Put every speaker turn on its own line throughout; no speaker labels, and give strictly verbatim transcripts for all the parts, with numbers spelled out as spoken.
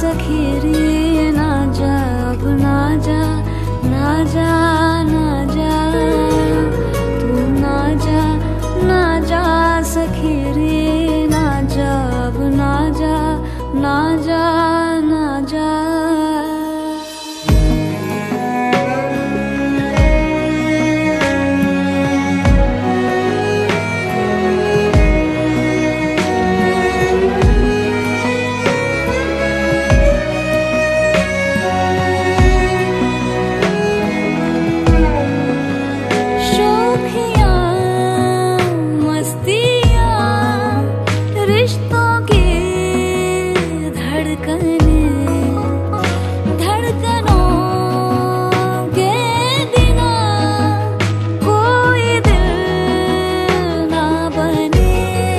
सखी रे ना जा, अब ना जा, ना जा, ना जा, तू ना जा, ना जा सखी रे ना जा, अब ना जा, ना जा, ना जा। रिश्तों की धड़कने, धड़कनों के बिना कोई दिल ना बने।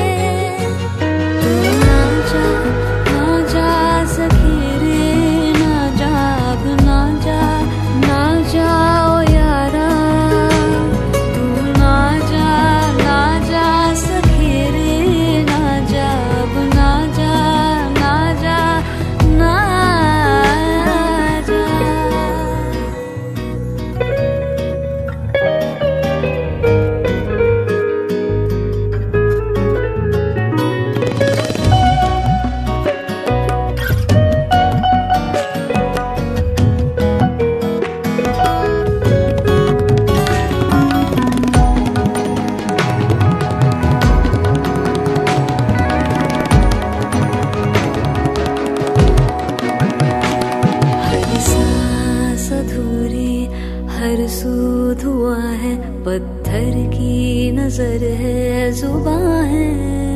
तू ना जा, ना जा सखी रे ना जा, अब ना जा, ना जाओ यारा, तू ना जा, ना जा सखी रे ना जा, अब ना जा, ना जा, ना जा। अधूरी हर सू धुआं है, पत्थर की नजर है, जुबां है।